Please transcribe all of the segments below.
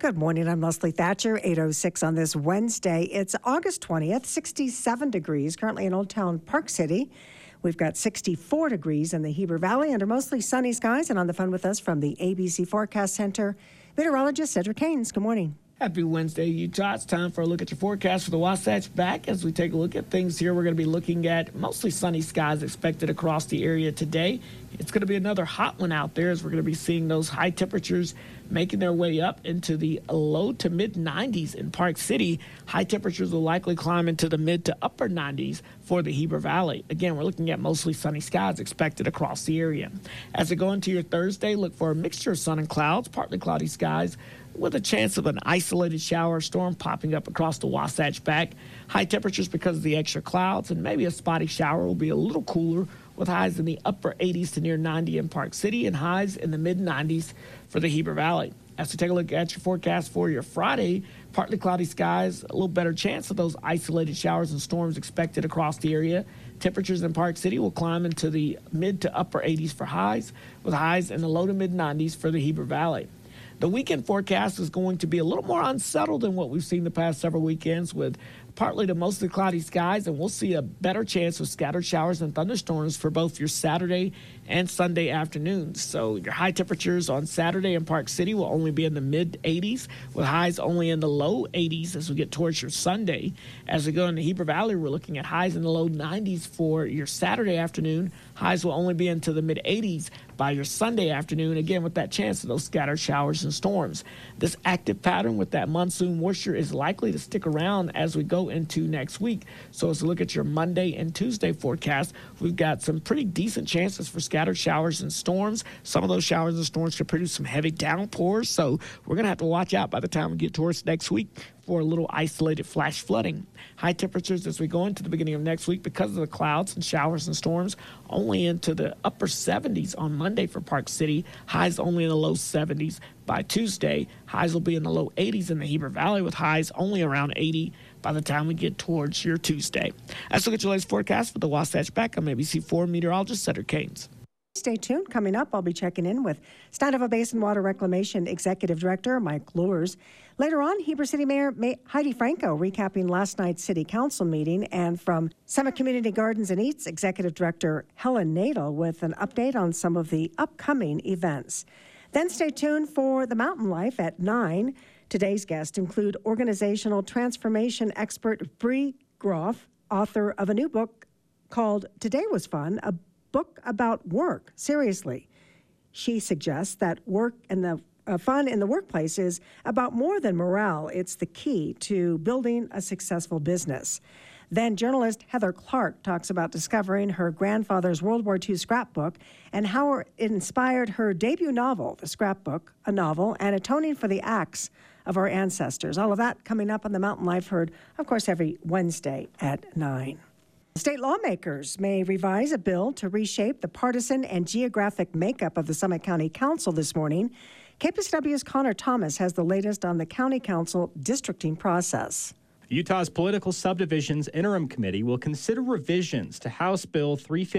Good morning. I'm Leslie Thatcher, 8:06 on this Wednesday. It's August 20th, 67 degrees, currently in Old Town Park City. We've got 64 degrees in the Heber Valley under mostly sunny skies. And on the phone with us from the ABC Forecast Center, meteorologist Cedric Haynes. Good morning. Happy Wednesday, Utah. It's time for a look at your forecast for the Wasatch Back. As we take a look at things here, we're going to be looking at mostly sunny skies expected across the area today. It's going to be another hot one out there as we're going to be seeing those high temperatures making their way up into the low to mid 90s in Park City. High temperatures will likely climb into the mid to upper 90s for the Heber Valley. Again, we're looking at mostly sunny skies expected across the area. As we go into your Thursday, look for a mixture of sun and clouds, partly cloudy skies, with a chance of an isolated shower or storm popping up across the Wasatch Back. High temperatures because of the extra clouds, and maybe a spotty shower will be a little cooler with highs in the upper 80s to near 90 in Park City and highs in the mid 90s for the Heber Valley. As we take a look at your forecast for your Friday, partly cloudy skies, a little better chance of those isolated showers and storms expected across the area. Temperatures in Park City will climb into the mid to upper 80s for highs, with highs in the low to mid 90s for the Heber Valley. The weekend forecast is going to be a little more unsettled than what we've seen the past several weekends, with partly to mostly cloudy skies, and we'll see a better chance of scattered showers and thunderstorms for both your Saturday and Sunday afternoons. So your high temperatures on Saturday in Park City will only be in the mid 80s, with highs only in the low 80s as we get towards your Sunday. As we go into Heber Valley, we're looking at highs in the low 90s for your Saturday afternoon. Highs will only be into the mid 80s by your Sunday afternoon, again with that chance of those scattered showers and storms. This active pattern with that monsoon moisture is likely to stick around as we go into next week. So as we look at your Monday and Tuesday forecast, we've got some pretty decent chances for scattered showers and storms. Some of those showers and storms could produce some heavy downpours, so we're going to have to watch out by the time we get towards next week for a little isolated flash flooding. High temperatures as we go into the beginning of next week because of the clouds and showers and storms, only into the upper 70s on Monday for Park City. Highs only in the low 70s by Tuesday. Highs will be in the low 80s in the Heber Valley, with highs only around 80 by the time we get towards your Tuesday. Let's look at your latest forecast for the Wasatch Back. I'm ABC4 meteorologist Cedric Haynes. Stay tuned. Coming up, I'll be checking in with Steinhoff Basin Water Reclamation Executive Director Mike Luers. Later on, Heber City Mayor Heidi Franco recapping last night's City Council meeting, and from Summit Community Gardens and Eats, Executive Director Helen Nadel with an update on some of the upcoming events. Then stay tuned for the Mountain Life at 9. Today's guests include organizational transformation expert Bree Groff, author of a new book called Today Was Fun, a book about work. Seriously, she suggests that work and the fun in the workplace is about more than morale. It's the key to building a successful business. Then journalist Heather Clark talks about discovering her grandfather's World War II scrapbook and how it inspired her debut novel, The Scrapbook, a novel, and atoning for the acts of our ancestors. All of that coming up on the Mountain Life, heard, of course, every Wednesday at 9. State lawmakers may revise a bill to reshape the partisan and geographic makeup of the Summit County Council this morning. KPSW's Connor Thomas has the latest on the County Council districting process. Utah's Political Subdivisions Interim Committee will consider revisions to House Bill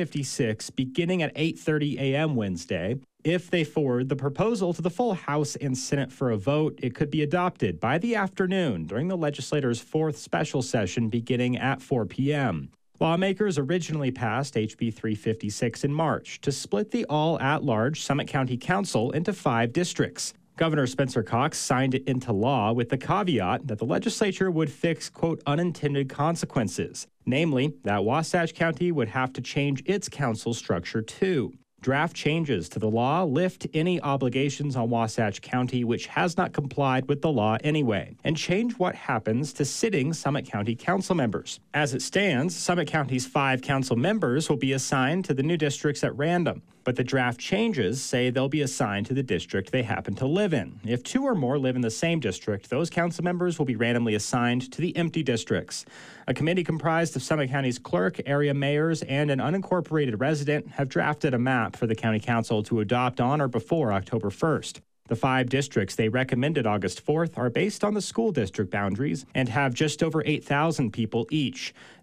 356 beginning at 8:30 a.m. Wednesday. If they forward the proposal to the full House and Senate for a vote, it could be adopted by the afternoon during the legislature's fourth special session beginning at 4 p.m. Lawmakers originally passed HB 356 in March to split the all-at-large Summit County Council into 5 districts. Governor Spencer Cox signed it into law with the caveat that the legislature would fix, quote, unintended consequences, namely that Wasatch County would have to change its council structure too. Draft changes to the law lift any obligations on Wasatch County which has not complied with the law anyway, and change what happens to sitting Summit County council members. As it stands, Summit County's 5 council members will be assigned to the new districts at random, but the draft changes say they'll be assigned to the district they happen to live in. If 2 or more live in the same district, those council members will be randomly assigned to the empty districts. A committee comprised of Summit County's clerk, area mayors, and an unincorporated resident have drafted a map for the county council to adopt on or before October 1st. The 5 districts they recommended August 4th are based on the school district boundaries and have just over 8,000 people each.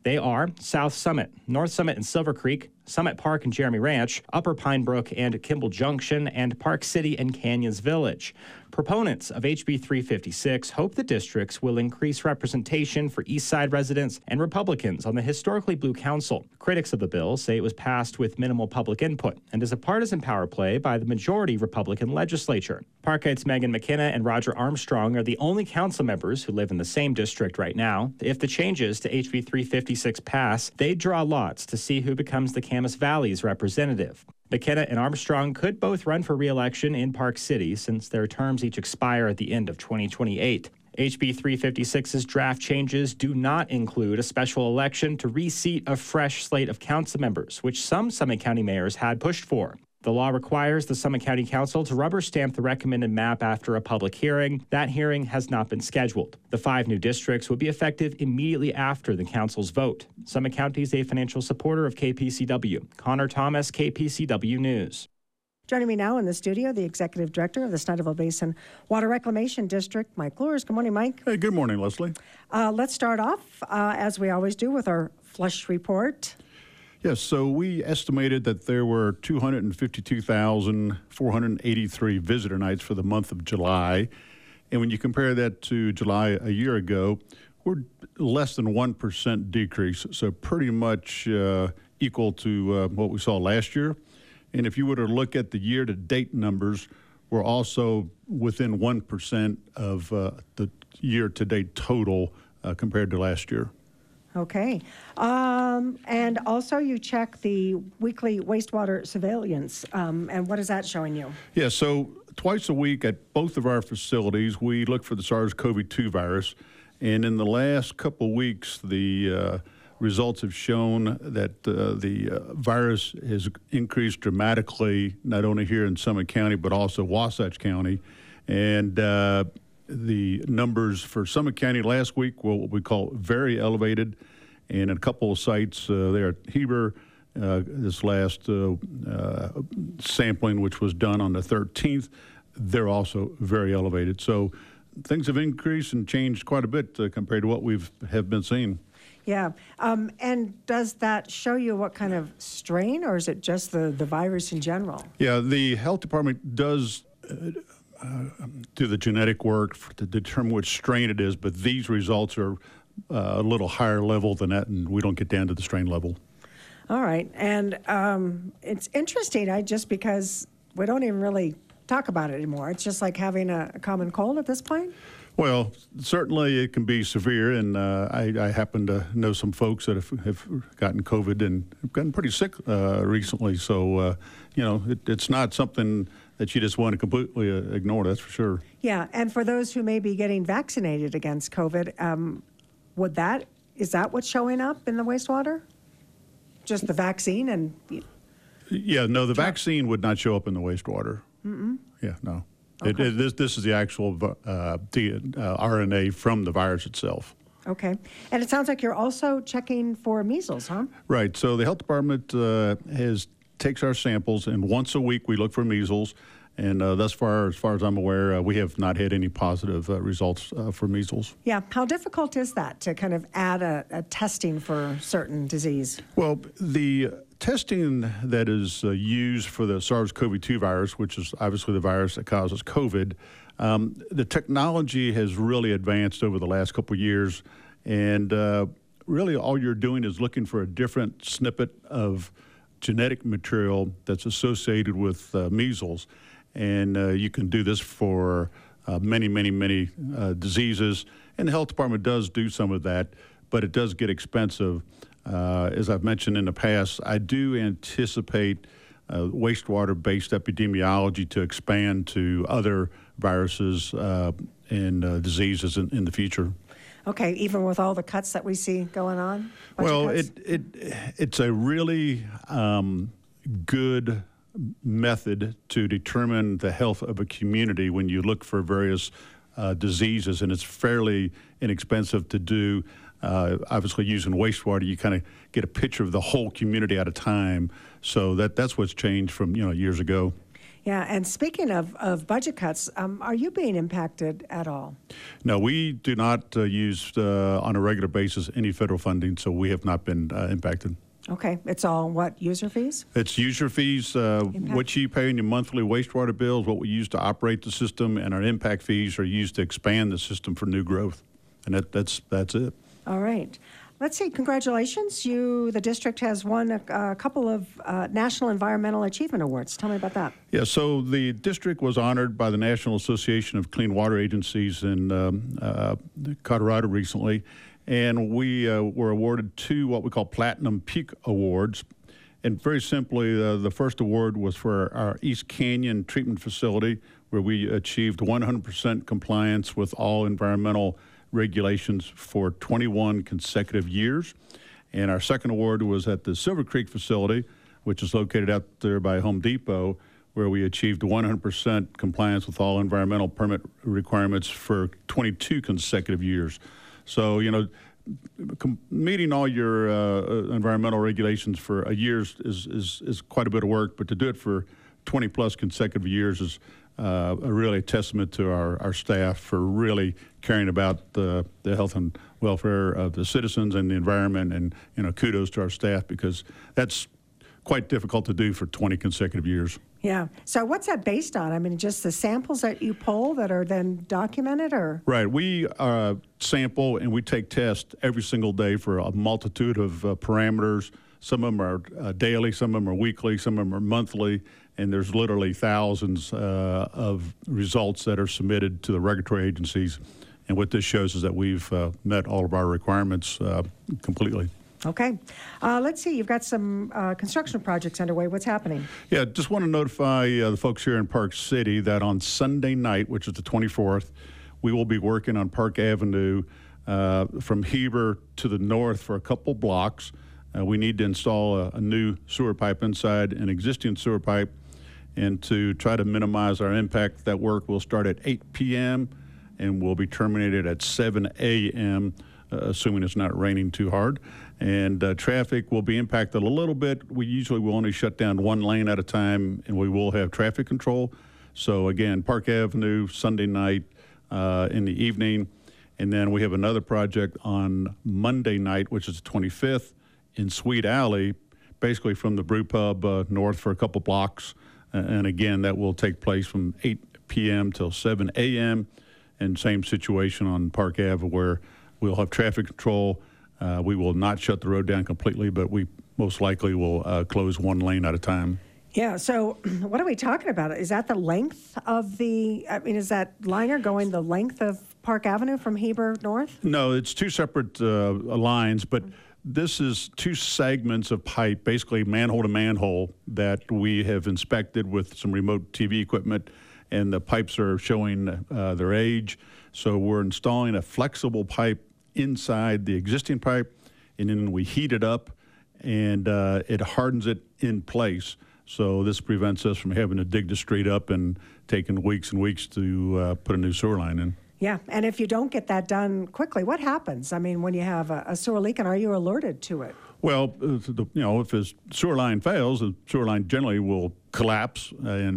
They are South Summit, North Summit and Silver Creek, Summit Park and Jeremy Ranch, Upper Pine Brook and Kimball Junction, and Park City and Canyons Village. Proponents of HB 356 hope the districts will increase representation for East Side residents and Republicans on the historically blue council. Critics of the bill say it was passed with minimal public input and is a partisan power play by the majority Republican legislature. Parkite's Megan McKenna and Roger Armstrong are the only council members who live in the same district right now. If the changes to HB 356 pass, they draw lots to see who becomes the Camas Valley's representative. McKenna and Armstrong could both run for re-election in Park City since their terms each expire at the end of 2028. HB 356's draft changes do not include a special election to reseat a fresh slate of council members, which some Summit County mayors had pushed for. The law requires the Summit County Council to rubber stamp the recommended map after a public hearing. That hearing has not been scheduled. The 5 new districts would be effective immediately after the council's vote. Summit County is a financial supporter of KPCW. Connor Thomas, KPCW News. Joining me now in the studio, the Executive Director of the Snyderville Basin Water Reclamation District, Mike Luers. Good morning, Mike. Hey, good morning, Leslie. Let's start off, as we always do, with our flush report. Yes, so we estimated that there were 252,483 visitor nights for the month of July. And when you compare that to July a year ago, we're less than 1% decrease, so pretty much equal to what we saw last year. And if you were to look at the year-to-date numbers, we're also within 1% of the year-to-date total compared to last year. Okay. And also you check the weekly wastewater surveillance. And what is that showing you? Yeah, so twice a week at both of our facilities, we look for the SARS-CoV-2 virus. And in the last couple weeks, the results have shown that the virus has increased dramatically, not only here in Summit County, but also Wasatch County. And the numbers for Summit County last week were what we call very elevated, and in a couple of sites there at Heber, this last sampling, which was done on the 13th, they're also very elevated. So things have increased and changed quite a bit compared to what have been seeing. Yeah. And does that show you what kind of strain, or is it just the virus in general? Yeah, the health department does do the genetic work to determine which strain it is, but these results are a little higher level than that, and we don't get down to the strain level. All right. And it's interesting, just because we don't even really talk about it anymore. It's just like having a common cold at this point? Well, certainly it can be severe, and I happen to know some folks that have gotten COVID and have gotten pretty sick recently. So, it's not something that you just want to completely ignore, that's for sure. Yeah, and for those who may be getting vaccinated against COVID, is that what's showing up in the wastewater? Just the vaccine and... Yeah, no, the vaccine would not show up in the wastewater. Mm-mm. Yeah, no. Okay. This is the actual RNA from the virus itself. Okay. And it sounds like you're also checking for measles, huh? Right. So the health department takes our samples, and once a week we look for measles. And thus far, as I'm aware, we have not had any positive results for measles. Yeah. How difficult is that to kind of add a testing for certain disease? Well, the testing that is used for the SARS-CoV-2 virus, which is obviously the virus that causes COVID, the technology has really advanced over the last couple of years. And really all you're doing is looking for a different snippet of genetic material that's associated with measles. And you can do this for many diseases. And the health department does do some of that, but it does get expensive. As I've mentioned in the past, I do anticipate wastewater-based epidemiology to expand to other viruses and diseases in the future. Okay, even with all the cuts that we see going on? Well, it's a really good method to determine the health of a community when you look for various diseases, and it's fairly inexpensive to do. Obviously, using wastewater, you kind of get a picture of the whole community at a time. So that's what's changed from years ago. Yeah, and speaking of budget cuts, are you being impacted at all? No, we do not use on a regular basis any federal funding, so we have not been impacted. Okay, it's all what, user fees? It's user fees, what you pay in your monthly wastewater bills, what we use to operate the system, and our impact fees are used to expand the system for new growth. And that's it. All right. Let's see. Congratulations. The district has won a couple of National Environmental Achievement Awards. Tell me about that. Yeah, so the district was honored by the National Association of Clean Water Agencies in Colorado recently, and we were awarded 2 what we call Platinum Peak Awards. And very simply, the first award was for our East Canyon Treatment Facility, where we achieved 100% compliance with all environmental regulations for 21 consecutive years. And our second award was at the Silver Creek facility, which is located out there by Home Depot, where we achieved 100% compliance with all environmental permit requirements for 22 consecutive years. So, meeting all your environmental regulations for a year is quite a bit of work, but to do it for 20 plus consecutive years is a really testament to our staff for really caring about the health and welfare of the citizens and the environment. And kudos to our staff, because that's quite difficult to do for 20 consecutive years. Yeah. So what's that based on? I mean, just the samples that you pull that are then documented, or? Right. We sample and we take tests every single day for a multitude of parameters. Some of them are daily, some of them are weekly, some of them are monthly, and there's literally thousands of results that are submitted to the regulatory agencies. And what this shows is that we've met all of our requirements completely. Okay. Let's see. You've got some construction projects underway. What's happening? Yeah, just want to notify the folks here in Park City that on Sunday night, which is the 24th, we will be working on Park Avenue from Heber to the north for a couple blocks. We need to install a new sewer pipe inside an existing sewer pipe. And to try to minimize our impact, that work will start at 8 p.m. and will be terminated at 7 a.m., assuming it's not raining too hard. And traffic will be impacted a little bit. We usually will only shut down one lane at a time, and we will have traffic control. So again, Park Avenue, Sunday night in the evening. And then we have another project on Monday night, which is the 25th, in Sweet Alley, basically from the Brew Pub north for a couple blocks. And again, that will take place from 8 p.m. till 7 a.m. And same situation on Park Ave, where we'll have traffic control. We will not shut the road down completely, but we most likely will close one lane at a time. Yeah, so what are we talking about? Is that the length of is that liner going the length of Park Avenue from Heber north? No, it's 2 separate lines, but this is 2 segments of pipe, basically manhole to manhole, that we have inspected with some remote TV equipment, and the pipes are showing their age. So we're installing a flexible pipe inside the existing pipe, and then we heat it up, and it hardens it in place. So this prevents us from having to dig the street up and taking weeks and weeks to put a new sewer line in. Yeah, and if you don't get that done quickly, what happens? I mean, when you have a sewer leak, and are you alerted to it? Well, if a sewer line fails, the sewer line generally will collapse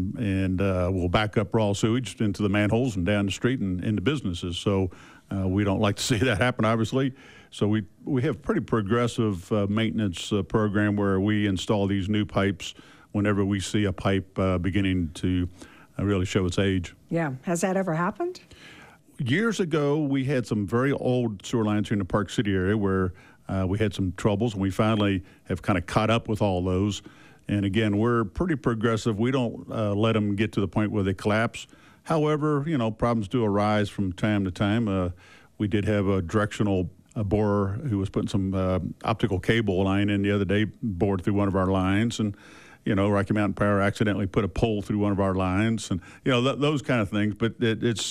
and will back up raw sewage into the manholes and down the street and into businesses. So we don't like to see that happen, obviously. So we have pretty progressive maintenance program where we install these new pipes whenever we see a pipe beginning to really show its age. Yeah. Has that ever happened? Years ago, we had some very old sewer lines here in the Park City area where we had some troubles, and we finally have kind of caught up with all those. And again, we're pretty progressive. We don't let them get to the point where they collapse. However, problems do arise from time to time. We did have a directional borer who was putting some optical cable line in the other day, bored through one of our lines, and Rocky Mountain Power accidentally put a pole through one of our lines, and those kind of things. But it's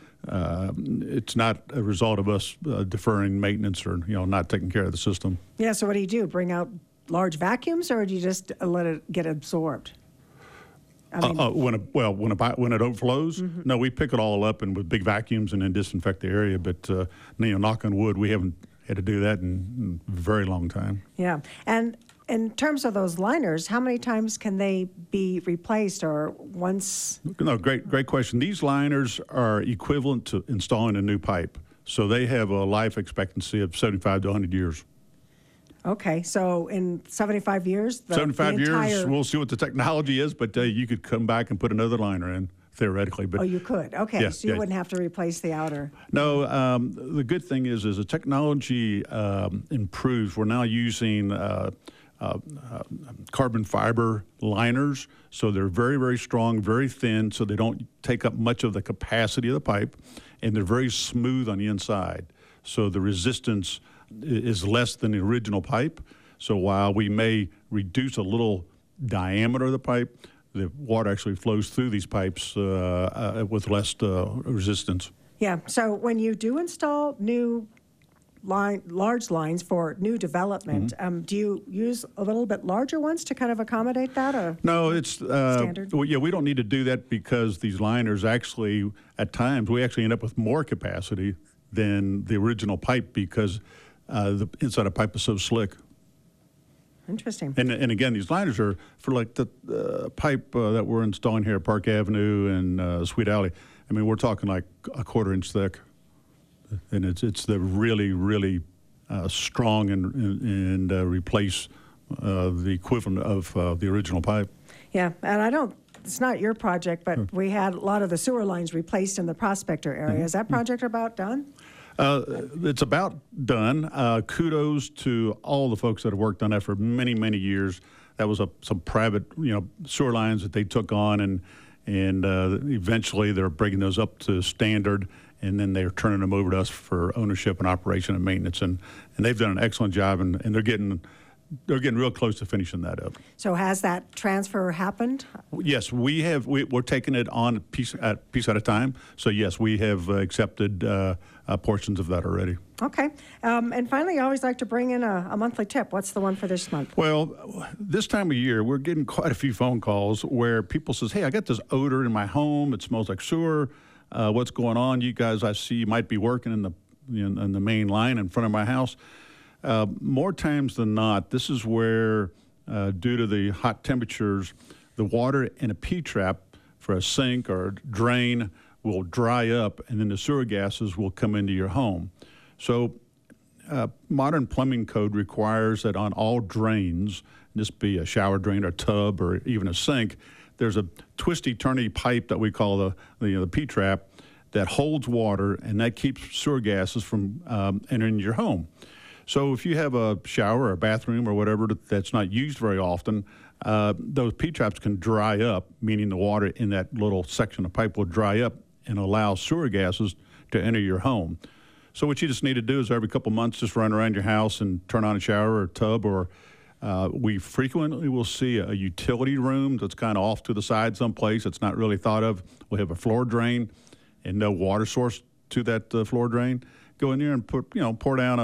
not a result of us deferring maintenance or not taking care of the system. Yeah. So what do? Bring out large vacuums, or do you just let it get absorbed? I mean, when it overflows, no, we pick it all up and with big vacuums and then disinfect the area. But knock on wood, we haven't had to do that in a very long time. Yeah, and in terms of those liners, how many times can they be replaced, or once? No, great question. These liners are equivalent to installing a new pipe. So they have a life expectancy of 75 to 100 years. Okay, so in 75 years? 75 years, we'll see what the technology is, but you could come back and put another liner in, theoretically. But oh, you could? Okay, yeah, so you wouldn't have to replace the outer. No, the good thing is the technology improves. We're now using carbon fiber liners, so they're very, very strong, very thin, so they don't take up much of the capacity of the pipe, and they're very smooth on the inside. So the resistance is less than the original pipe. So while we may reduce a little diameter of the pipe, the water actually flows through these pipes with less resistance. Yeah, so when you do install new large lines for new development, do you use a little bit larger ones to kind of accommodate that? Or no, it's standard? Well, yeah, we don't need to do that because these liners actually, at times, we actually end up with more capacity than the original pipe because the inside of the pipe is so slick. Interesting. And again, these liners are for like the pipe that we're installing here at Park Avenue and Sweet Alley. I mean, we're talking like a 1/4 inch thick, and it's the really, really strong and replace the equivalent of the original pipe. Yeah, and it's not your project, but we had a lot of the sewer lines replaced in the Prospector area. Is that project about done? It's about done. Kudos to all the folks that have worked on that for many, many years. That was some private, sewer lines that they took on, and eventually they're bringing those up to standard, and then they're turning them over to us for ownership and operation and maintenance, and they've done an excellent job, and they're getting real close to finishing that up. So has that transfer happened? Yes, we have. We're taking it on a piece at a time. So yes, we have accepted portions of that already. Okay. And finally, I always like to bring in a monthly tip. What's the one for this month? Well, this time of year, we're getting quite a few phone calls where people says, hey, I got this odor in my home. It smells like sewer. What's going on? You guys, I see you might be working in the main line in front of my house. More times than not, this is where, due to the hot temperatures, the water in a P-trap for a sink or drain will dry up, and then the sewer gases will come into your home. So modern plumbing code requires that on all drains, this be a shower drain or tub or even a sink, there's a twisty-turny pipe that we call the P-trap that holds water, and that keeps sewer gases from entering your home. So if you have a shower or a bathroom or whatever that's not used very often, those P-traps can dry up, meaning the water in that little section of pipe will dry up and allow sewer gases to enter your home. So what you just need to do is every couple months just run around your house and turn on a shower or a tub, or we frequently will see a utility room that's kind of off to the side someplace that's not really thought of. We'll have a floor drain and no water source to that floor drain. Go in there and pour down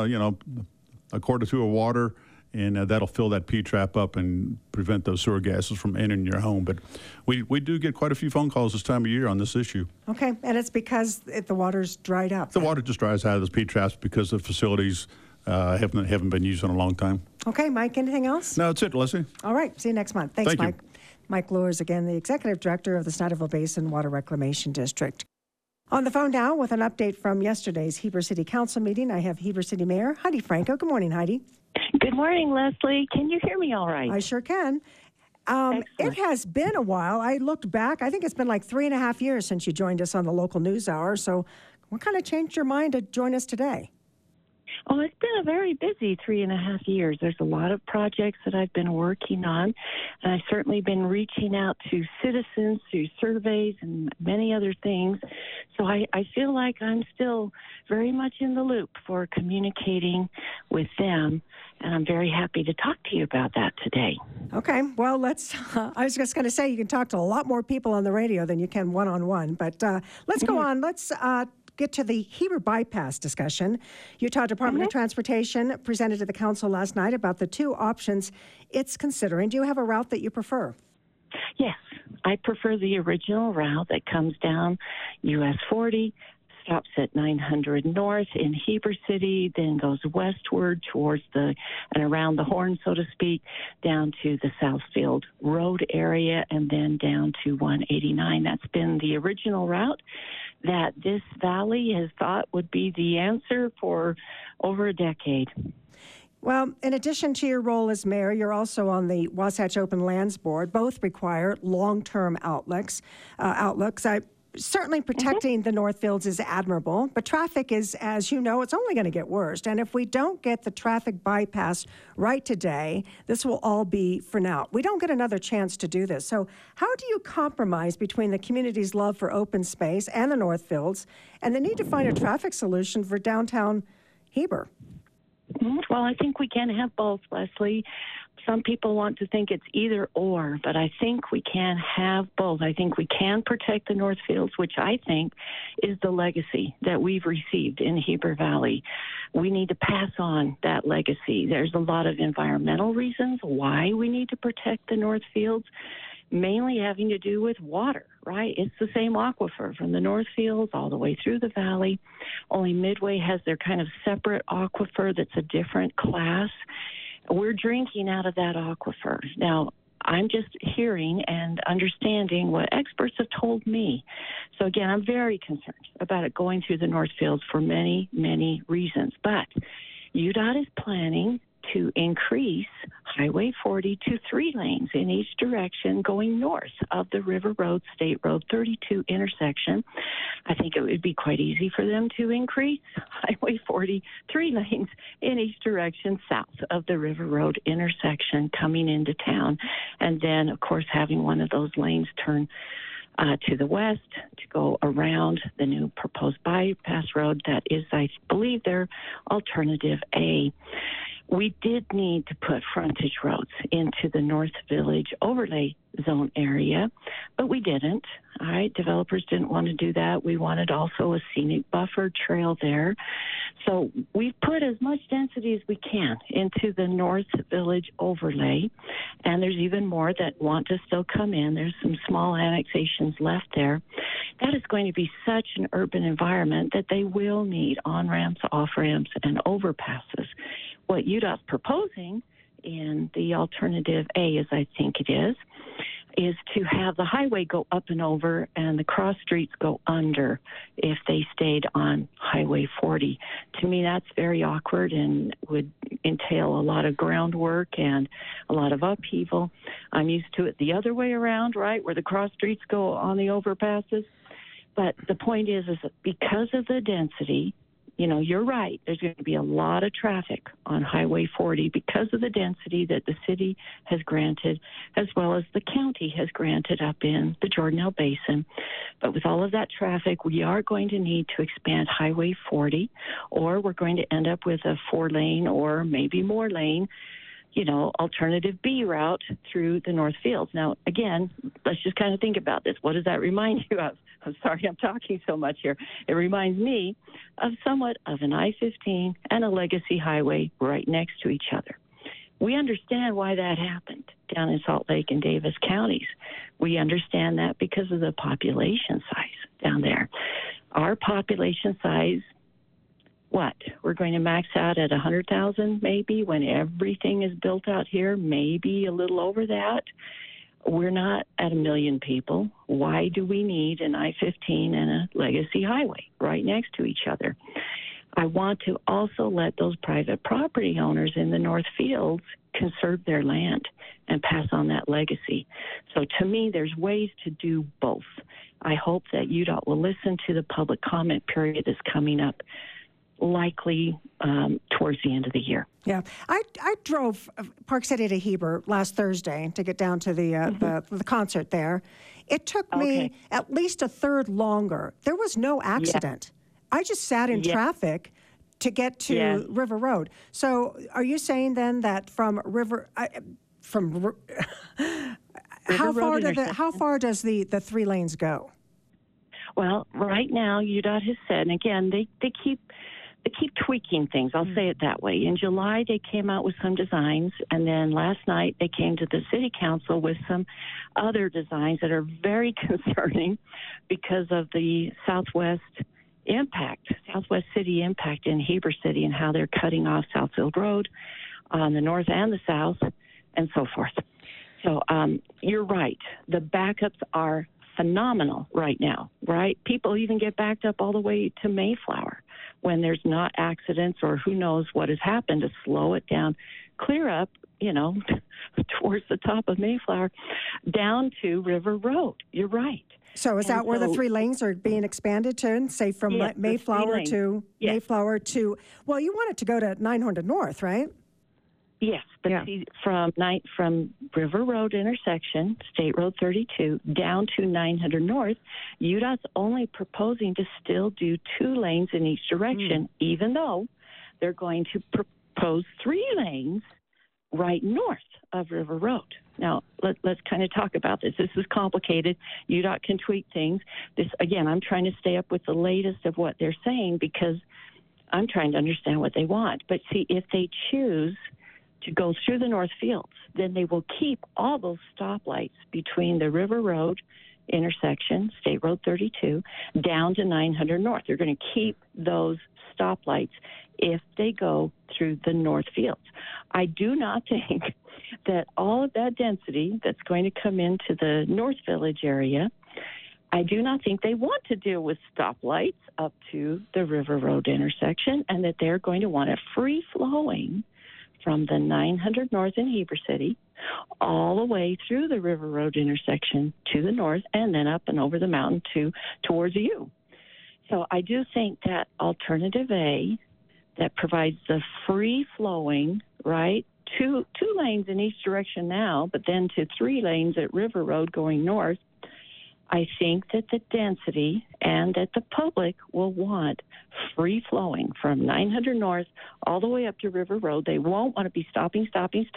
a quart or two of water, and that'll fill that P-trap up and prevent those sewer gases from entering your home. But we do get quite a few phone calls this time of year on this issue. Okay, and it's because the water's dried up. The water just dries out of those P-traps because the facilities haven't been used in a long time. Okay, Mike, anything else? No, that's it, Leslie. All right, see you next month. Thanks, Thank you. Mike. Mike Luers, again, the Executive Director of the Snyderville Basin Water Reclamation District. On the phone now with an update from yesterday's Heber City Council meeting, I have Heber City Mayor Heidi Franco. Good morning, Heidi. Good morning, Leslie. Can you hear me all right? I sure can. It has been a while. I looked back. I think it's been like 3.5 years since you joined us on the local news hour. So what kind of changed your mind to join us today? Oh, it's been a very busy 3.5 years. There's a lot of projects that I've been working on, and I've certainly been reaching out to citizens through surveys and many other things. So I feel like I'm still very much in the loop for communicating with them, and I'm very happy to talk to you about that today. Okay, well, I was just going to say you can talk to a lot more people on the radio than you can one-on-one, but let's go on. Let's get to the Heber bypass discussion. Utah Department of Transportation presented to the council last night about the two options it's considering. Do you have a route that you prefer? Yes, I prefer the original route that comes down US 40 stops at 900 North in Heber City, then goes westward towards and around the Horn, so to speak, down to the Southfield Road area, and then down to 189. That's been the original route that this valley has thought would be the answer for over a decade. Well, in addition to your role as mayor, you're also on the Wasatch Open Lands Board. Both require long-term outlooks. Certainly protecting the Northfields is admirable, but traffic is, as you know, it's only going to get worse. And if we don't get the traffic bypass right today, this will all be for now. We don't get another chance to do this. So how do you compromise between the community's love for open space and the Northfields and the need to find a traffic solution for downtown Heber? Well, I think we can have both, Leslie. Some people want to think it's either or, but I think we can have both. I think we can protect the Northfields, which I think is the legacy that we've received in Heber Valley. We need to pass on that legacy. There's a lot of environmental reasons why we need to protect the Northfields, mainly having to do with water, right? It's the same aquifer from the Northfields all the way through the valley. Only Midway has their kind of separate aquifer that's a different class. We're drinking out of that aquifer. Now, I'm just hearing and understanding what experts have told me. So, again, I'm very concerned about it going through the Northfields for many, many reasons. But UDOT is planning to increase Highway 40 to 3 lanes in each direction going north of the River Road, State Road 32 intersection. I think it would be quite easy for them to increase Highway 40 3 lanes in each direction south of the River Road intersection coming into town. And then, of course, having one of those lanes turn to the west to go around the new proposed bypass road that is, I believe, their alternative A. We did need to put frontage roads into the North Village overlay zone area, but we didn't. All right, developers didn't want to do that. We wanted also a scenic buffer trail there. So we've put as much density as we can into the North Village overlay, and there's even more that want to still come in. There's some small annexations left there. That is going to be such an urban environment that they will need on-ramps, off-ramps, and overpasses. What UDOT's proposing in the alternative A, as I think it is to have the highway go up and over and the cross streets go under if they stayed on Highway 40. To me, that's very awkward and would entail a lot of groundwork and a lot of upheaval. I'm used to it the other way around, right, where the cross streets go on the overpasses. But the point is that because of the density, you know, you're right. There's going to be a lot of traffic on Highway 40 because of the density that the city has granted, as well as the county has granted up in the Jordanelle Basin. But with all of that traffic, we are going to need to expand Highway 40, or we're going to end up with a 4-lane or maybe more lane, you know, alternative B route through the Northfields. Now, again, let's just kind of think about this. What does that remind you of? I'm sorry I'm talking so much here. It reminds me of somewhat of an I-15 and a legacy highway right next to each other. We understand why that happened down in Salt Lake and Davis counties. We understand that because of the population size down there. Our population size, what? We're going to max out at 100,000 maybe when everything is built out here, maybe a little over that. We're not at 1 million people. Why do we need an I-15 and a legacy highway right next to each other? I want to also let those private property owners in the Northfields conserve their land and pass on that legacy. So to me, there's ways to do both. I hope that UDOT will listen to the public comment period that's coming up, likely towards the end of the year. Yeah, I drove Park City to Heber last Thursday to get down to the concert there. It took me at least a third longer. There was no accident. Yeah. I just sat in traffic to get to River Road. So are you saying then that from how far does the 3 lanes go? Well, right now UDOT has said, and again, they keep tweaking things. I'll say it that way. In July, they came out with some designs, and then last night they came to the city council with some other designs that are very concerning because of the southwest Southwest City Impact in Heber City, and how they're cutting off Southfield Road on the north and the south, and so forth. So you're right. The backups are phenomenal right now, right? People even get backed up all the way to Mayflower when there's not accidents or who knows what has happened to slow it down, clear up, towards the top of Mayflower, down to River Road. You're right. So is that where the 3 lanes are being expanded to, say from Mayflower to Mayflower to, well, you want it to go to 900 North, right? Yes, but see, from River Road intersection, State Road 32, down to 900 North, UDOT's only proposing to still do 2 lanes in each direction, even though they're going to propose 3 lanes right north of River Road. Now, let's kind of talk about this. This is complicated. UDOT can tweak things. This, again, I'm trying to stay up with the latest of what they're saying because I'm trying to understand what they want. But see, if they choose to go through the North Fields, then they will keep all those stoplights between the River Road intersection, State Road 32, down to 900 North. They're going to keep those stoplights if they go through the North Fields. I do not think that all of that density that's going to come into the North Village area, I do not think they want to deal with stoplights up to the River Road intersection, and that they're going to want it free-flowing from the 900 North in Heber City all the way through the River Road intersection to the north, and then up and over the mountain towards you. So I do think that alternative A that provides the free-flowing, right, two lanes in each direction now, but then to 3 lanes at River Road going north, I think that the density and that the public will want free-flowing from 900 North all the way up to River Road. They won't want to be stopping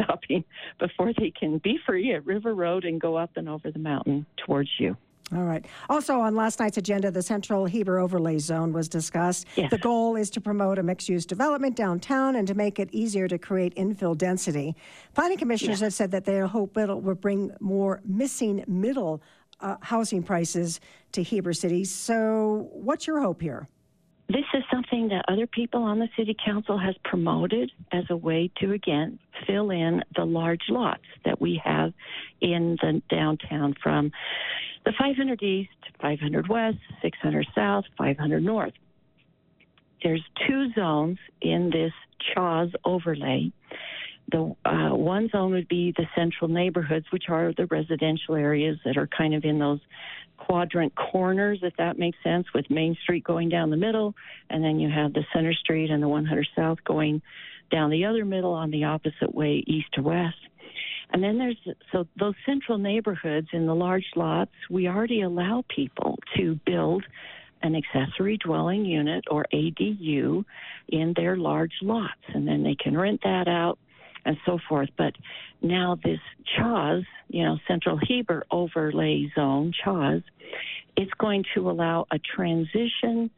before they can be free at River Road and go up and over the mountain towards you. All right. Also on last night's agenda, the Central Heber Overlay Zone was discussed. Yes. The goal is to promote a mixed-use development downtown and to make it easier to create infill density. Planning commissioners have said that they hope it will bring more missing middle housing prices to Heber City. So what's your hope here? This is something that other people on the city council has promoted as a way to, again, fill in the large lots that we have in the downtown, from the 500 East, 500 West, 600 South, 500 North. There's 2 zones in this CHAWS overlay. The one zone would be the central neighborhoods, which are the residential areas that are kind of in those quadrant corners, if that makes sense, with Main Street going down the middle, and then you have the Center Street and the 100 South going down the other middle on the opposite way, east to west. And then so those central neighborhoods in the large lots, we already allow people to build an accessory dwelling unit, or ADU, in their large lots, and then they can rent that out and so forth. But now this CHAWS, Central Heber Overlay Zone, CHAWS, it's going to allow a transition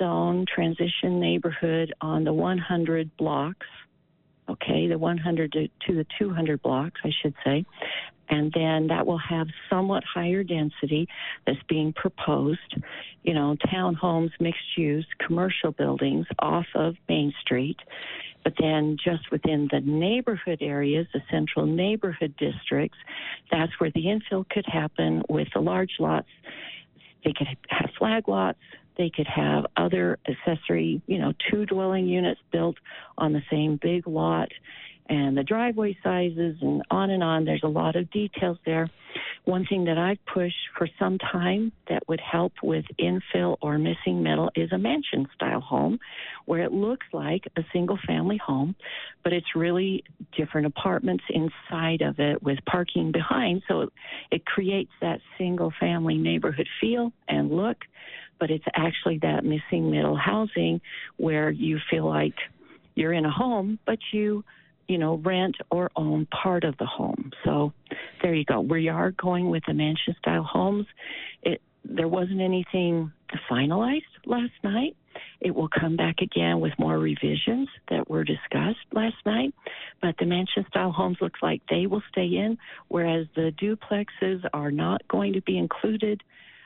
neighborhood on the 100 blocks, okay, the 100 to the 200 blocks, I should say. And then that will have somewhat higher density that's being proposed, townhomes, mixed use, commercial buildings off of Main Street. But then just within the neighborhood areas, the central neighborhood districts, that's where the infill could happen with the large lots. They could have flag lots. They could have other accessory, 2 dwelling units built on the same big lot, and the driveway sizes, and on and on. There's a lot of details there. One thing that I've pushed for some time that would help with infill or missing middle is a mansion-style home, where it looks like a single-family home, but it's really different apartments inside of it with parking behind, so it creates that single-family neighborhood feel and look, but it's actually that missing middle housing where you feel like you're in a home, but you rent or own part of the home. So there you go. We are going with the mansion-style homes. There wasn't anything finalized last night. It will come back again with more revisions that were discussed last night. But the mansion-style homes looks like they will stay in, whereas the duplexes are not going to be included.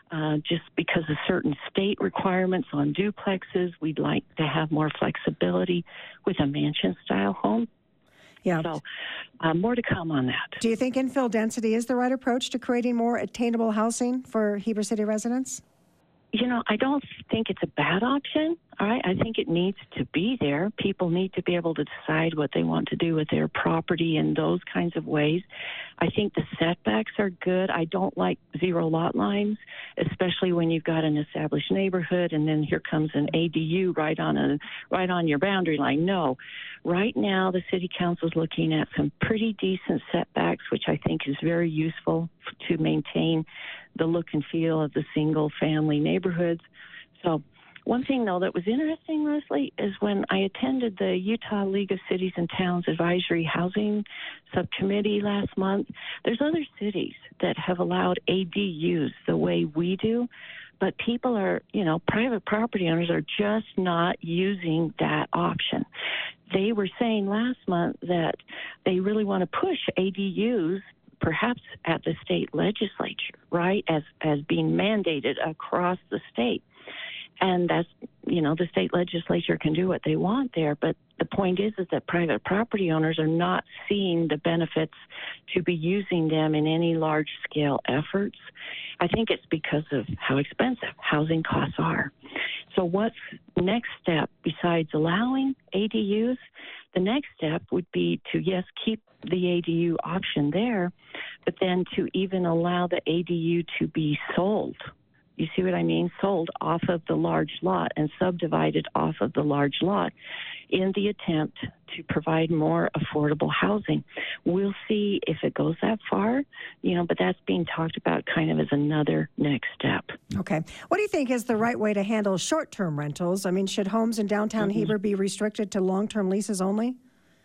Just because of certain state requirements on duplexes, we'd like to have more flexibility with a mansion-style home. Yeah. So more to come on that. Do you think infill density is the right approach to creating more attainable housing for Heber City residents? You know, I don't think it's a bad option. All right, I think it needs to be there. People need to be able to decide what they want to do with their property in those kinds of ways. I think the setbacks are good. I don't like zero lot lines, especially when you've got an established neighborhood and then here comes an ADU right on your boundary line. No. Right now, the city council is looking at some pretty decent setbacks, which I think is very useful to maintain the look and feel of the single-family neighborhoods. So one thing, though, that was interesting, Leslie, is when I attended the Utah League of Cities and Towns Advisory Housing Subcommittee last month, there's other cities that have allowed ADUs the way we do, but people are, private property owners are just not using that option. They were saying last month that they really want to push ADUs perhaps at the state legislature, right, as being mandated across the state. And that's, the state legislature can do what they want there. But the point is that private property owners are not seeing the benefits to be using them in any large-scale efforts. I think it's because of how expensive housing costs are. So what's the next step besides allowing ADUs? The next step would be to, yes, keep the ADU option there, but then to even allow the ADU to be sold. You see what I mean? Sold off of the large lot and subdivided off of the large lot in the attempt to provide more affordable housing. We'll see if it goes that far, but that's being talked about kind of as another next step. Okay. What do you think is the right way to handle short-term rentals? I mean, should homes in downtown Heber be restricted to long-term leases only?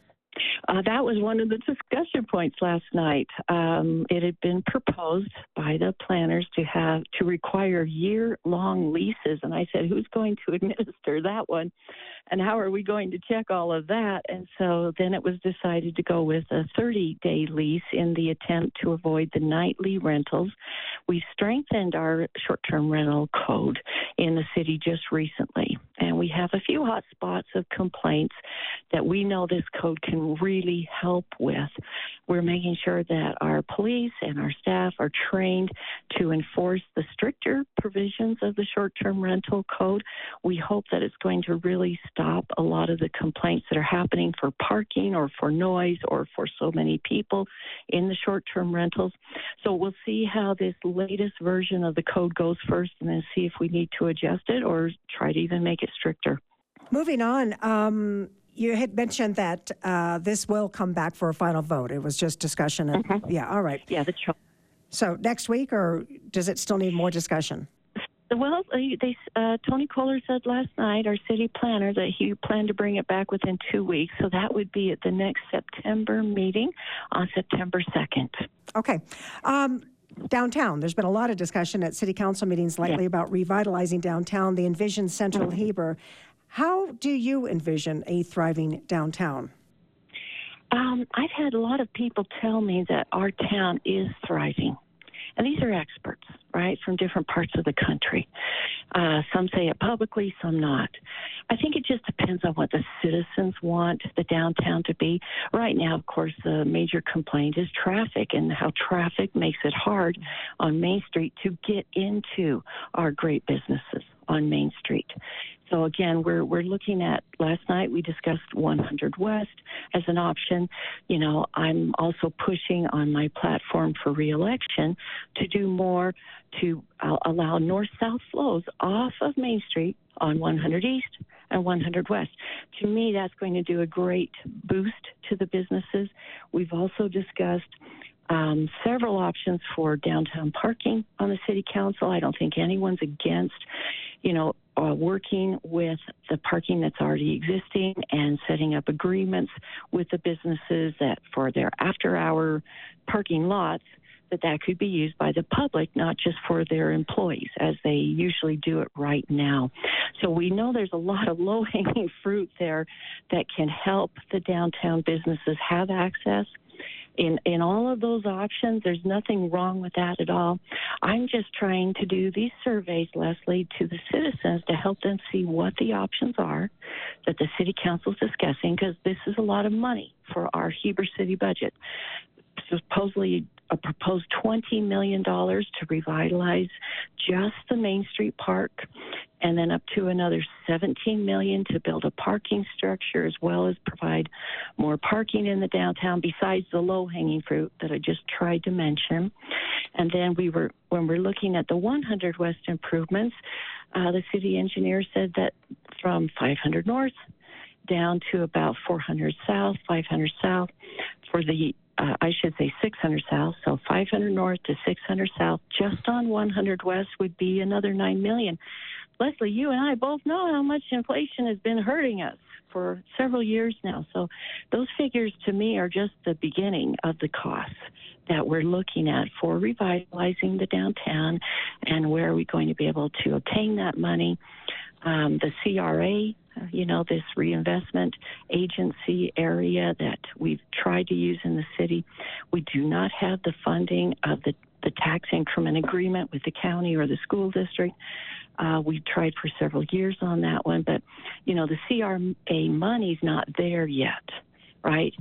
That was one of the discussion points last night. It had been proposed by the planners to require year-long leases, and I said, who's going to administer that one, and how are we going to check all of that? And so then it was decided to go with a 30-day lease in the attempt to avoid the nightly rentals. We strengthened our short-term rental code in the city just recently, and we have a few hot spots of complaints that we know this code can really help with. We're making sure that our police and our staff are trained to enforce the stricter provisions of the short-term rental code. We hope that it's going to really stop a lot of the complaints that are happening for parking or for noise or for so many people in the short-term rentals. So we'll see how this latest version of the code goes first and then see if we need to adjust it or try to even make it stricter. Moving on, you had mentioned that this will come back for a final vote. It was just discussion. And, Yeah, all right. Yeah, So next week, or does it still need more discussion? Well, Tony Kohler said last night, our city planner, that he planned to bring it back within 2 weeks. So that would be at the next September meeting on September 2nd. Okay. Downtown, there's been a lot of discussion at city council meetings lately about revitalizing downtown, the Envision Central Heber. How do you envision a thriving downtown? I've had a lot of people tell me that our town is thriving. And these are experts, right, from different parts of the country. Some say it publicly, some not. I think it just depends on what the citizens want the downtown to be. Right now, of course, the major complaint is traffic and how traffic makes it hard on Main Street to get into our great businesses on Main Street. So again, we're looking at, last night we discussed 100 West as an option. I'm also pushing on my platform for re-election to do more to allow north-south flows off of Main Street on 100 East and 100 West. To me, that's going to do a great boost to the businesses. We've also discussed several options for downtown parking on the city council. I don't think anyone's against, working with the parking that's already existing and setting up agreements with the businesses that for their after-hour parking lots, that could be used by the public, not just for their employees, as they usually do it right now. So we know there's a lot of low-hanging fruit there that can help the downtown businesses have access. in all of those options, there's nothing wrong with that at all. I'm just trying to do these surveys, Leslie, to the citizens to help them see what the options are that the city council is discussing, because this is a lot of money for our Heber City budget. Supposedly a proposed $20 million to revitalize just the Main Street Park, and then up to another $17 million to build a parking structure, as well as provide more parking in the downtown, besides the low-hanging fruit that I just tried to mention. And then when we're looking at the 100 West improvements, the city engineer said that from 500 North down to about 400 South, 500 South, for the I should say 600 South, so 500 North to 600 South, just on 100 West would be another $9 million. Leslie, you and I both know how much inflation has been hurting us for several years now. So those figures to me are just the beginning of the costs that we're looking at for revitalizing the downtown, and where are we going to be able to obtain that money. The CRA, this reinvestment agency area that we've tried to use in the city, we do not have the funding of the tax increment agreement with the county or the school district. We've tried for several years on that one, but, the CRA money's not there yet, right?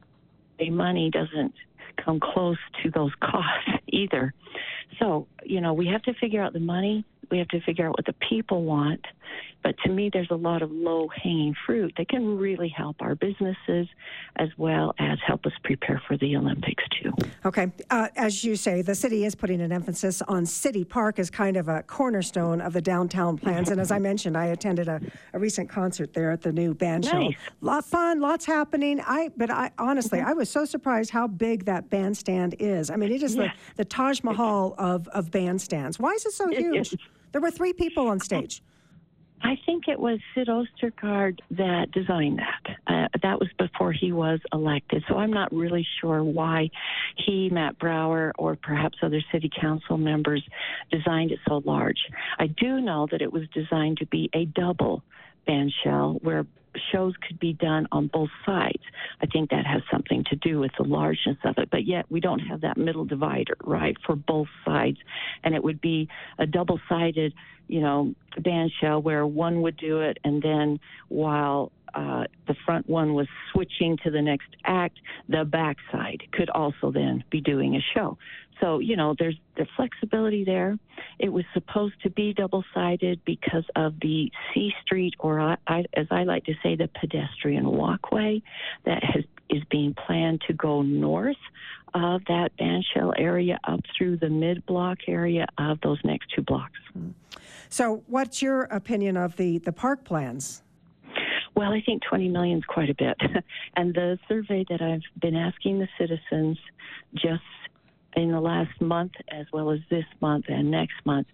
A money doesn't come close to those costs either. So, we have to figure out the money. We have to figure out what the people want. But to me, there's a lot of low-hanging fruit that can really help our businesses, as well as help us prepare for the Olympics, too. Okay. As you say, the city is putting an emphasis on City Park as kind of a cornerstone of the downtown plans. And as I mentioned, I attended a recent concert there at the new band show. Nice. A lot of fun, lots happening. But honestly, I was so surprised how big that bandstand is. I mean, it is the Taj Mahal of bandstands. Why is it so huge? There were 3 people on stage. I think it was Sid Ostergaard that designed that. That was before he was elected. So I'm not really sure why he, Matt Brower, or perhaps other city council members designed it so large. I do know that it was designed to be a double band shell where shows could be done on both sides. I think that has something to do with the largeness of it, but yet we don't have that middle divider, right, for both sides. And it would be a double-sided, band shell where one would do it, and then while the front one was switching to the next act, the back side could also then be doing a show. So, there's the flexibility there. It was supposed to be double-sided because of the C Street, or as I like to say, the pedestrian walkway that is being planned to go north of that bandshell area up through the mid-block area of those next 2 blocks. So what's your opinion of the park plans? Well, I think $20 million is quite a bit. And the survey that I've been asking the citizens just in the last month, as well as this month and next month,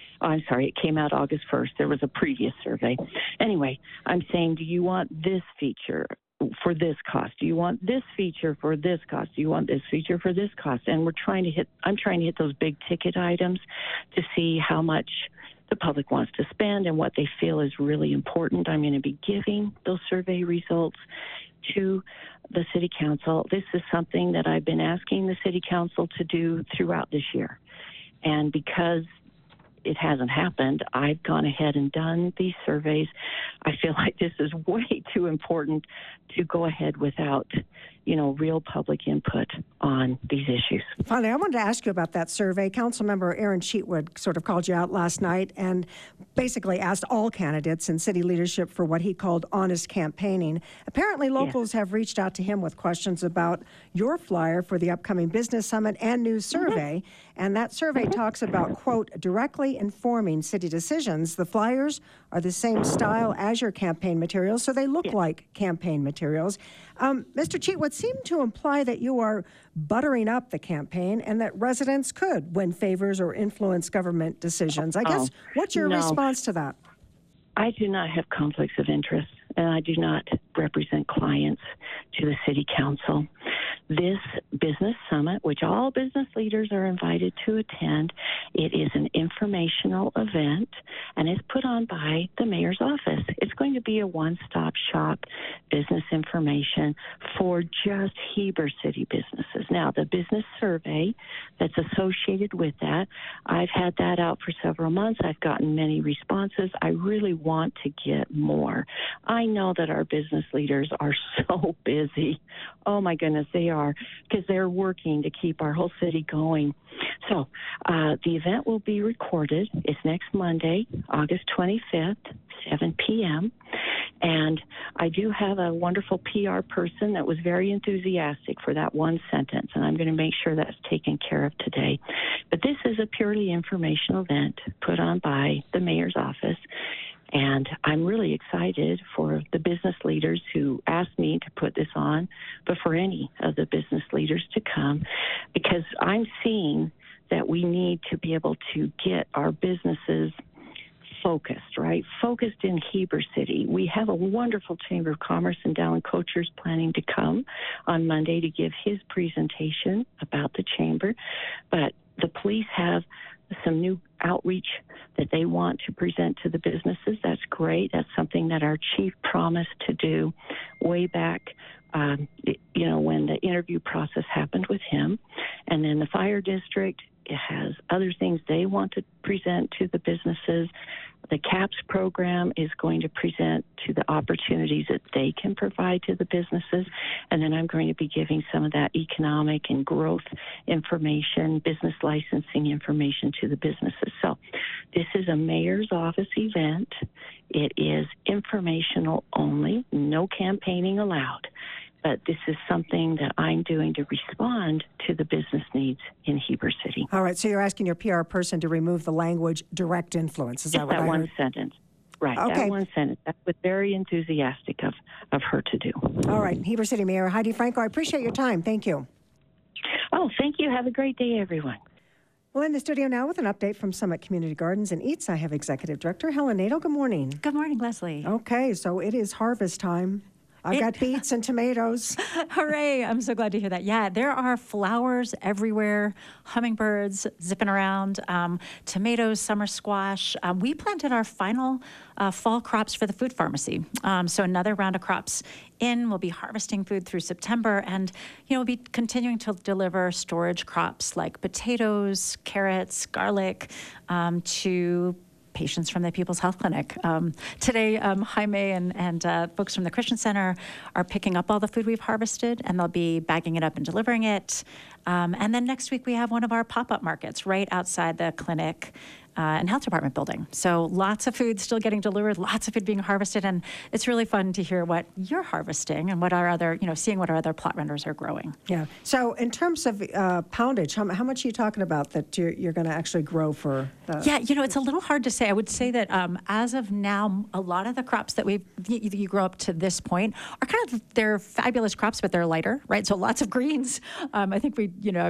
it came out August 1st. There was a previous survey. Anyway, I'm saying, do you want this feature for this cost? Do you want this feature for this cost? Do you want this feature for this cost? And I'm trying to hit those big ticket items to see how much the public wants to spend and what they feel is really important. I'm going to be giving those survey results to the city council. This is something that I've been asking the city council to do throughout this year. And because it hasn't happened, I've gone ahead and done these surveys. I feel like this is way too important to go ahead without, real public input on these issues. Finally, I wanted to ask you about that survey. Councilmember Aaron Cheatwood sort of called you out last night and basically asked all candidates and city leadership for what he called honest campaigning. Apparently, locals have reached out to him with questions about your flyer for the upcoming Business Summit and News Survey. And that survey talks about, quote, directly informing city decisions. The flyers are the same style as your campaign materials, so they look like campaign materials. Mr. Cheatwood seemed to imply that you are buttering up the campaign and that residents could win favors or influence government decisions. I guess, what's your response to that? I do not have conflicts of interest, and I do not represent clients to the city council. this business summit, which all business leaders are invited to attend, it is an informational event, and it's put on by the mayor's office. It's going to be a one-stop shop business information for just Heber City businesses. Now, the business survey that's associated with that, I've had that out for several months. I've gotten many responses. I really want to get more. I know that our business leaders are so busy. Oh, my goodness, they are, because they're working to keep our whole city going. So the event will be recorded. It's next Monday, August 25th, 7 p.m., and I do have a wonderful PR person that was very enthusiastic for that one sentence, and I'm going to make sure that's taken care of today. But this is a purely informational event put on by the mayor's office, and I'm really excited for the business leaders who asked me to put this on, but for any of the business leaders to come, because I'm seeing that we need to be able to get our businesses focused, right? Focused in Heber City. We have a wonderful Chamber of Commerce, and Dallin Kocher's planning to come on Monday to give his presentation about the Chamber. But the police have some new outreach that they want to present to the businesses. That's great. That's something that our chief promised to do way back, when the interview process happened with him. And then the fire district, it has other things they want to present to the businesses. The CAPS program is going to present to the opportunities that they can provide to the businesses. And then I'm going to be giving some of that economic and growth information, business licensing information to the businesses. So this is a mayor's office event. It is informational only, no campaigning allowed. But this is something that I'm doing to respond to the business needs in Heber City. All right, so you're asking your PR person to remove the language direct influence. Is that what I heard? That one sentence. Right, okay. That one sentence. That was very enthusiastic of her to do. All right, Heber City Mayor Heidi Franco, I appreciate your time. Thank you. Oh, thank you. Have a great day, everyone. Well, in the studio now with an update from Summit Community Gardens and Eats, I have Executive Director Helen Nadeau. Good morning. Good morning, Leslie. Okay, so it is harvest time. I've got beets and tomatoes. Hooray. I'm so glad to hear that. Yeah, there are flowers everywhere, hummingbirds zipping around, tomatoes, summer squash. We planted our final fall crops for the food pharmacy. So another round of crops in. We'll be harvesting food through September, and we'll be continuing to deliver storage crops like potatoes, carrots, garlic to patients from the People's Health Clinic. Today, Jaime and folks from the Christian Center are picking up all the food we've harvested, and they'll be bagging it up and delivering it. And then next week, we have one of our pop-up markets right outside the clinic and health department building. So lots of food still getting delivered, lots of food being harvested, and it's really fun to hear what you're harvesting and what our other, seeing what our other plot runners are growing. Yeah. So in terms of poundage, how much are you talking about that you're going to actually grow for? Yeah, it's a little hard to say. I would say that as of now, a lot of the crops that you grow up to this point are they're fabulous crops, but they're lighter, right? So lots of greens. I think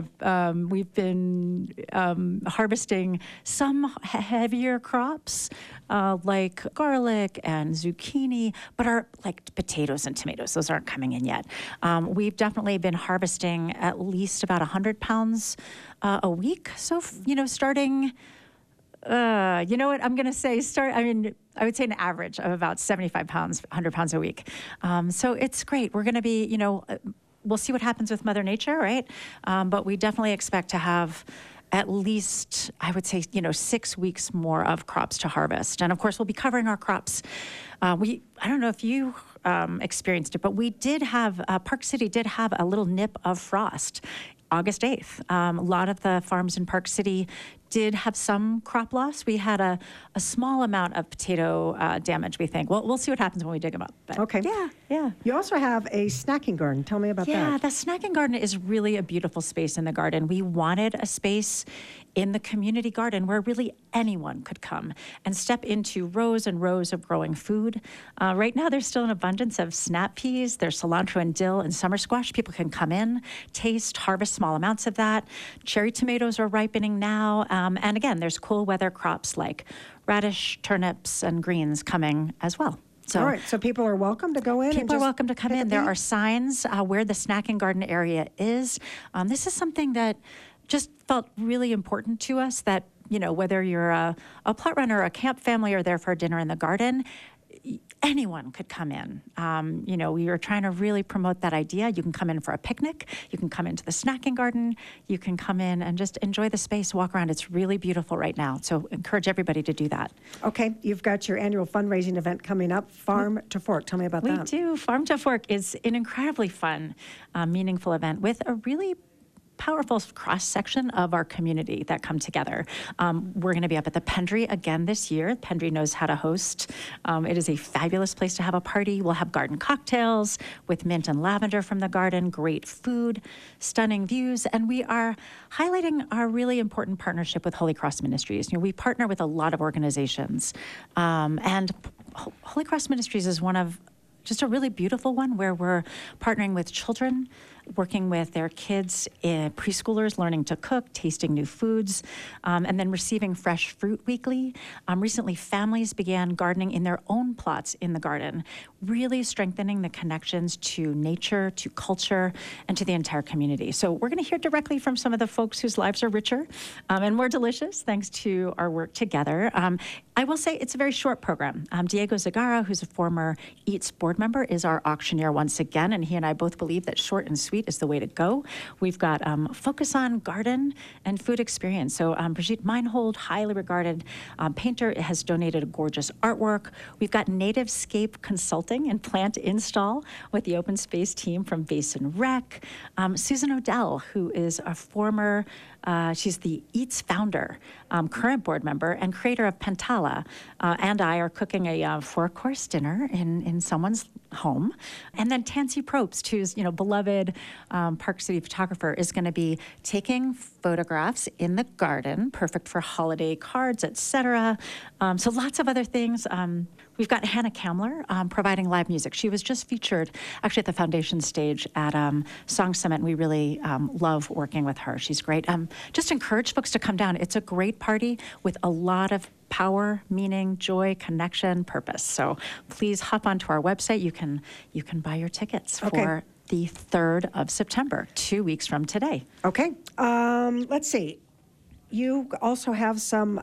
we've been harvesting some heavier crops like garlic and zucchini, but are like potatoes and tomatoes. Those aren't coming in yet. We've definitely been harvesting at least about 100 pounds a week. So, starting, you know what I'm going to say, I would say an average of about 75 pounds, 100 pounds a week. So it's great. We're going to be, we'll see what happens with Mother Nature, right? But we definitely expect to have at least, I would say, 6 weeks more of crops to harvest. And of course, we'll be covering our crops. I don't know if you experienced it, but we did have, Park City did have a little nip of frost August 8th. A lot of the farms in Park City did have some crop loss. We had a small amount of potato damage, we think. Well, we'll see what happens when we dig them up. But okay. Yeah. You also have a snacking garden. Tell me about that. Yeah, the snacking garden is really a beautiful space in the garden. We wanted a space in the community garden where really anyone could come and step into rows and rows of growing food. Right now, there's still an abundance of snap peas. There's cilantro and dill and summer squash. People can come in, taste, harvest small amounts of that. Cherry tomatoes are ripening now. And again, there's cool weather crops like radish, turnips, and greens coming as well. So all right, so people are welcome to go in. people are welcome to come in. There are signs where the snack and garden area is. This is something that just felt really important to us, that, you know, whether you're a plot runner, a camp family, or there for dinner in the garden, anyone could come in. You know, we were trying to really promote that idea. You can come in for a picnic. You can come into the snacking garden. You can come in and just enjoy the space, walk around. It's really beautiful right now. So encourage everybody to do that. Okay, you've got your annual fundraising event coming up, Farm to Fork. Tell me about that. We do. Farm to Fork is an incredibly fun, meaningful event with a really powerful cross-section of our community that come together. We're going to be up at the Pendry again this year. Pendry knows how to host. It is a fabulous place to have a party. We'll have garden cocktails with mint and lavender from the garden, great food, stunning views, and we are highlighting our really important partnership with Holy Cross Ministries. You know, we partner with a lot of organizations, and Holy Cross Ministries is one of just a really beautiful one where we're partnering with children, working with their kids, preschoolers, learning to cook, tasting new foods, and then receiving fresh fruit weekly. Recently, families began gardening in their own plots in the garden, really strengthening the connections to nature, to culture, and to the entire community. So we're going to hear directly from some of the folks whose lives are richer and more delicious thanks to our work together. I will say it's a very short program. Diego Zagara, who's a former EATS board member, is our auctioneer once again, and he and I both believe that short and sweet is the way to go. We've got focus on garden and food experience. So Brigitte Meinhold, highly regarded painter, has donated a gorgeous artwork. We've got Nativescape Consulting and Plant Install with the open space team from Basin Rec. Susan Odell, who is a former she's the EATS founder, current board member, and creator of Pentala, and I are cooking a 4-course dinner in someone's home. And then Tansy Probst, who's, you know, beloved Park City photographer, is going to be taking photographs in the garden, perfect for holiday cards, etc. So lots of other things. We've got Hannah Kamler providing live music. She was just featured actually at the foundation stage at Song Summit, and we really love working with her. She's great. Just encourage folks to come down. It's a great party with a lot of power, meaning, joy, connection, purpose. So please hop onto our website. You can buy your tickets for the 3rd of September, 2 weeks from today. Okay. Let's see. You also have some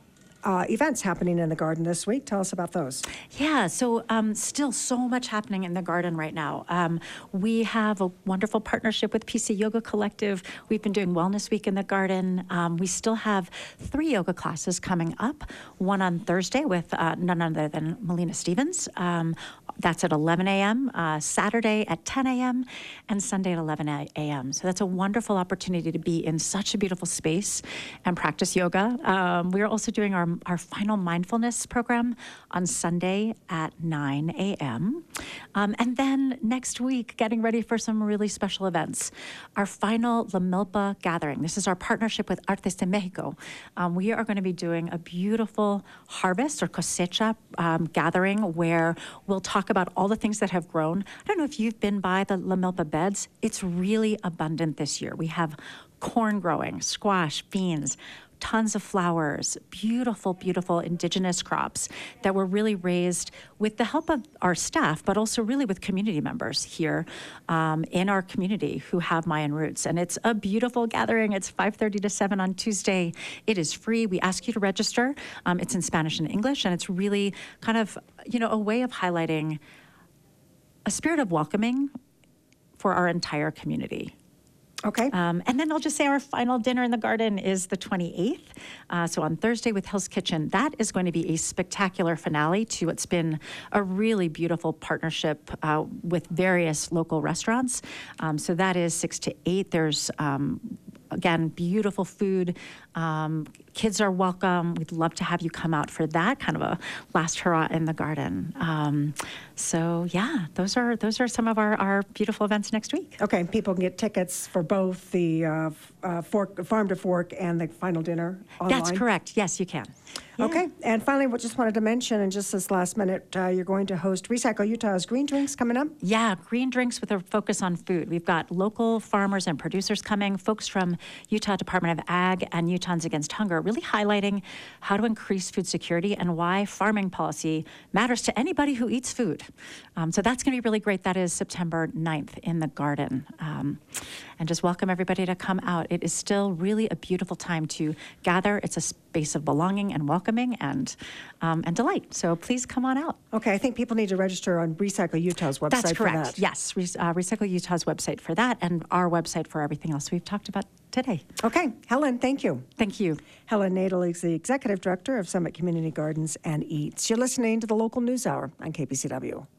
events happening in the garden this week. Tell us about those. Yeah, so still so much happening in the garden right now. We have a wonderful partnership with PC Yoga Collective. We've been doing Wellness Week in the garden. We still have 3 yoga classes coming up. One on Thursday with none other than Melina Stevens. That's at 11 a.m., Saturday at 10 a.m., and Sunday at 11 a.m. So that's a wonderful opportunity to be in such a beautiful space and practice yoga. We are also doing our final mindfulness program on Sunday at 9 a.m. And then next week, getting ready for some really special events. Our final La Milpa gathering. This is our partnership with Artes de Mexico. We are going to be doing a beautiful harvest or cosecha gathering where we'll talk about all the things that have grown. I don't know if you've been by the La Milpa beds. It's really abundant this year. We have corn growing, squash, beans, tons of flowers, beautiful, beautiful indigenous crops that were really raised with the help of our staff, but also really with community members here in our community who have Mayan roots. And it's a beautiful gathering. It's 5:30 to 7 on Tuesday. It is free. We ask you to register. It's in Spanish and English, and it's really kind of, you know, a way of highlighting a spirit of welcoming for our entire community. Okay. And then I'll just say our final dinner in the garden is the 28th. So on Thursday with Hill's Kitchen. That is going to be a spectacular finale to what's been a really beautiful partnership with various local restaurants. So that is 6 to 8. There's again, beautiful food. Kids are welcome. We'd love to have you come out for that kind of a last hurrah in the garden. So yeah, those are some of our beautiful events next week. Okay, people can get tickets for both the Farm to Fork and the final dinner online? That's correct. Yes, you can. Okay. And finally, we just wanted to mention, and just this last minute, you're going to host Recycle Utah's Green Drinks coming up. Yeah, green drinks with a focus on food. We've got local farmers and producers coming, folks from Utah Department of Ag and Utahns Against Hunger, really highlighting how to increase food security and why farming policy matters to anybody who eats food. So that's going to be really great. That is September 9th in the Garden. And just welcome everybody to come out. It is still really a beautiful time to gather. It's a space of belonging and welcoming and delight. So please come on out. Okay, I think people need to register on Recycle Utah's website. That's correct. For that. Yes, Recycle Utah's website for that, and our website for everything else we've talked about today. Okay, Helen, thank you. Thank you. Helen Nadel is the Executive Director of Summit Community Gardens and Eats. You're listening to the Local News Hour on KPCW.